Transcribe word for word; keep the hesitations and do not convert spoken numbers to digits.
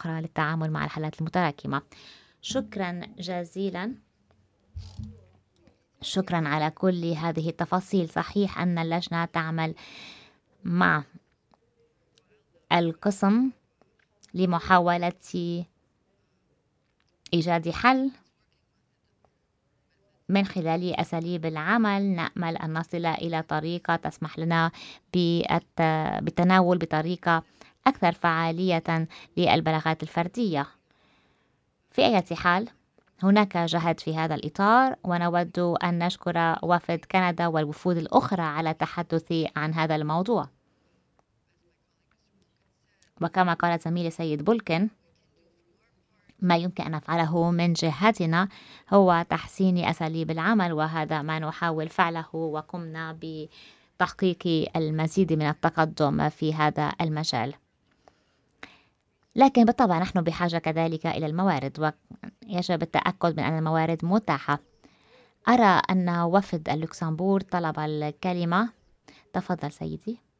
أخرى للتعامل مع الحالات المتراكمة. شكرا جزيلا. شكرا على كل هذه التفاصيل. صحيح أن اللجنة تعمل مع القسم لمحاولة إيجاد حل من خلال أساليب العمل. نأمل أن نصل إلى طريقة تسمح لنا بالتناول بطريقة أكثر فعالية للبلاغات الفردية. في أي حال هناك جهد في هذا الإطار، ونود أن نشكر وفد كندا والوفود الأخرى على التحدث عن هذا الموضوع. وكما قال زميلي سيد بولكن، ما يمكن أن نفعله من جهتنا هو تحسين أساليب العمل، وهذا ما نحاول فعله، وقمنا بتحقيق المزيد من التقدم في هذا المجال. لكن بالطبع نحن بحاجة كذلك إلى الموارد، ويجب التأكد من أن الموارد متاحة. أرى أن وفد اللوكسمبورغ طلب الكلمة. تفضل سيدي.